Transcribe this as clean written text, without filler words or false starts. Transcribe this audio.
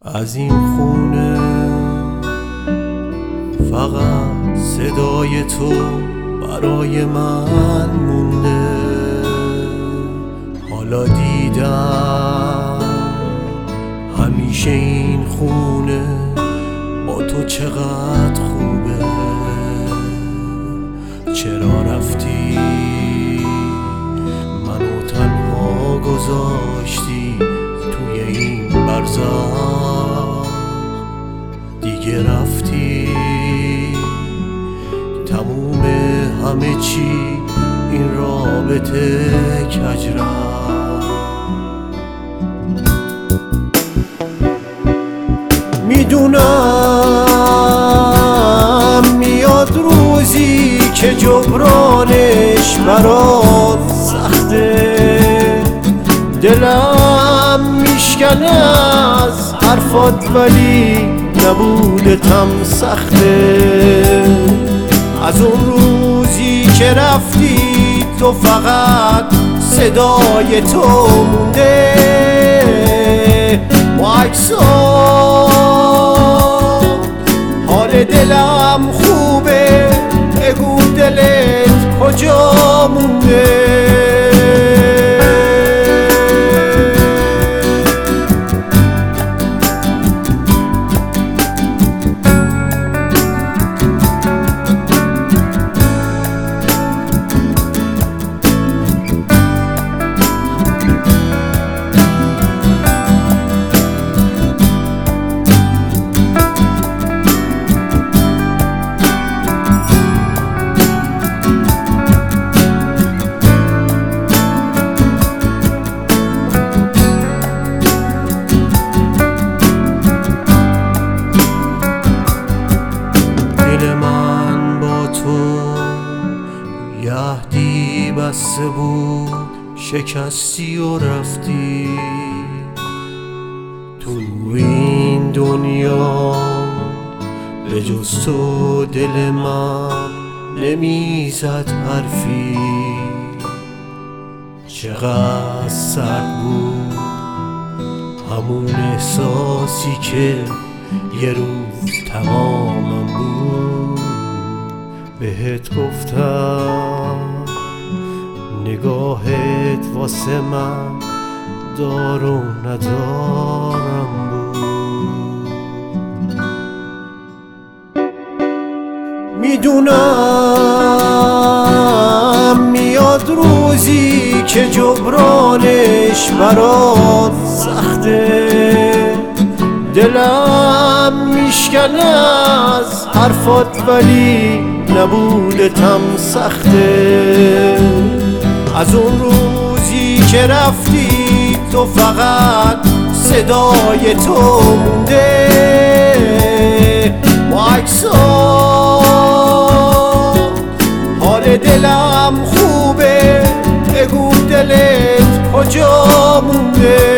از این خونه فقط صدای تو برای من مونده. حالا دیدم همیشه این خونه با تو چقدر خوبه. چرا رفتی منو تنها گذاشتی توی این برزخ؟ دیگه رفتی تموم همه چی، این رابطه کج رفت. میدونم میاد روزی که جبرانش برات سخته. دلم میشکنه از حرفات ولی نبودتم سخته. از اون روزی که رفتی تو فقط صدای تو مونده. با عکسات حال دلم خوبه، بگو دلت کجا مونده. یهدی بسته بود شکستی و رفتی. تو این دنیا به جز تو دل من نمیزد حرفی. چقدر سرد بود همون احساسی که یه روز تمامم بود. بهت گفتم نگاهت واسه من دار و ندارم بود. میدونم میاد روزی که جبرانش برات سخته. دلم میشکنه از حرفات ولی نبودتم سخته. از اون روزی که رفتی تو فقط صدای تو مونده. با عکسات حال دلم خوبه، بگو دلت کجا مونده.